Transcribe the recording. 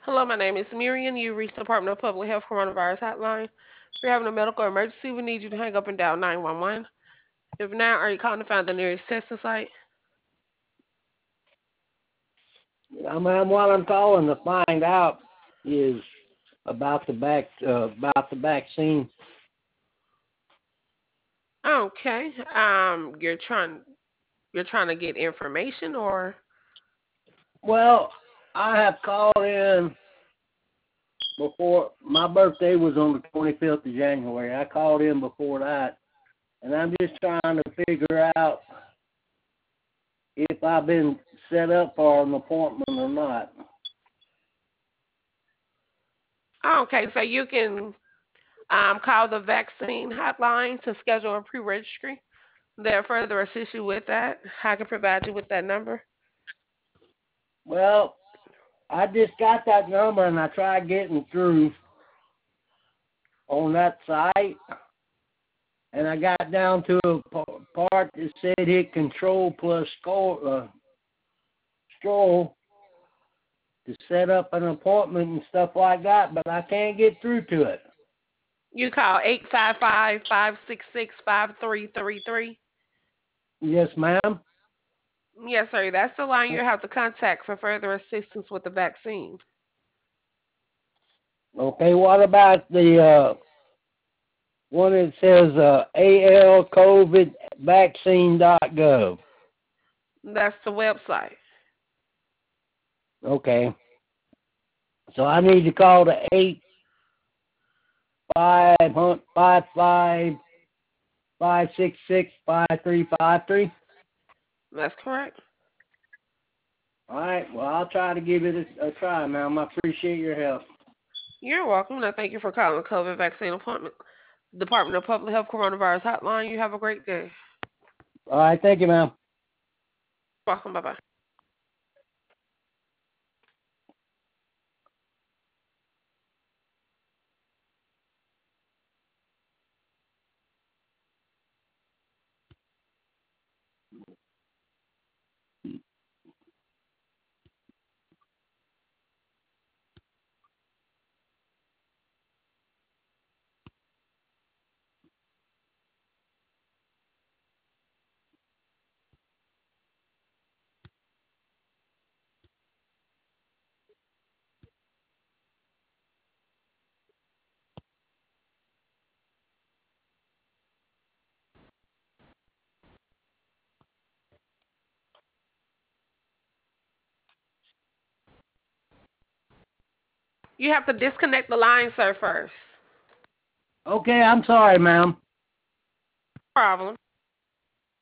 Hello, my name is Miriam. You reached the Department of Public Health Coronavirus Hotline. If you're having a medical emergency, we need you to hang up and dial 911. If not, are you calling to find the nearest testing site? What I'm calling to find out is about the vaccine. Okay. You're trying to get information, or Well, I have called in before. My birthday was on the 25th of January. I called in before that, and I'm just trying to figure out if I've been set up for an appointment or not. okay, so you can call the vaccine hotline to schedule a pre-registry. They'll further assist you with that. I can provide you with that number. Well, I just got that number and I tried getting through on that site, and I got down to a part that said hit control plus scroll to set up an appointment and stuff like that, but I can't get through to it. You call 855-566-5333. Yes, ma'am. Yes, sir. That's the line you have to contact for further assistance with the vaccine. Okay, what about the one that says alcovidvaccine.gov? That's the website. Okay, so I need to call the 855-566-5353. That's correct. All right, well, I'll try to give it a try, ma'am. I appreciate your help. You're welcome, and I thank you for calling the COVID vaccine appointment. Department of Public Health Coronavirus Hotline. You have a great day. All right, thank you, ma'am. Welcome. Bye-bye. You have to disconnect the line, sir, first. Okay, I'm sorry, ma'am. No problem.